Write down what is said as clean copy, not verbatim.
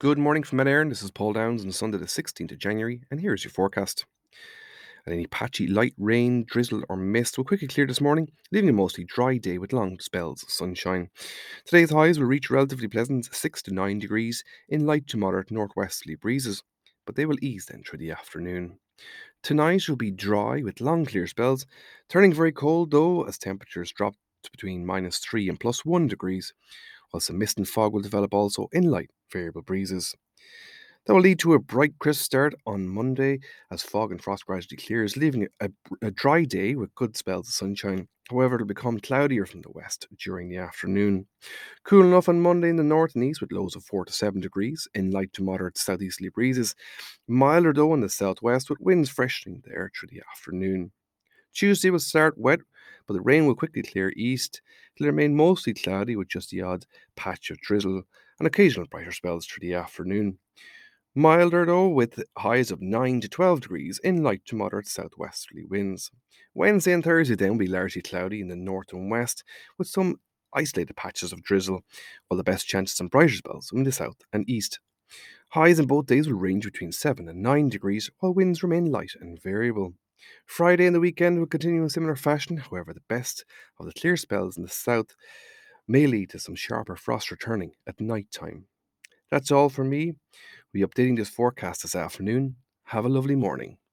Good morning from Mid Éireann. This is Paul Downs on Sunday the 16th of January, and here's your forecast. And any patchy light rain, drizzle, or mist will quickly clear this morning, leaving a mostly dry day with long spells of sunshine. Today's highs will reach relatively pleasant 6 to 9 degrees in light to moderate northwesterly breezes, but they will ease then through the afternoon. Tonight will be dry with long clear spells, turning very cold though as temperatures drop to between -3 and +1 degrees, while some mist and fog will develop also in light variable breezes. That will lead to a bright, crisp start on Monday as fog and frost gradually clears, leaving a dry day with good spells of sunshine. However, it'll become cloudier from the west during the afternoon. Cool enough on Monday in the north and east with lows of 4 to 7 degrees in light to moderate southeasterly breezes. Milder though in the southwest with winds freshening there through the afternoon. Tuesday will start wet, but the rain will quickly clear east. It'll remain mostly cloudy with just the odd patch of drizzle and occasional brighter spells through the afternoon. Milder though, with highs of 9 to 12 degrees in light to moderate southwesterly winds. Wednesday and Thursday then will be largely cloudy in the north and west, with some isolated patches of drizzle, while the best chances on brighter spells in the south and east. Highs in both days will range between 7 and 9 degrees, while winds remain light and variable. Friday and the weekend will continue in similar fashion, however, the best of the clear spells in the south may lead to some sharper frost returning at night time. That's all from me. We'll be updating this forecast this afternoon. Have a lovely morning.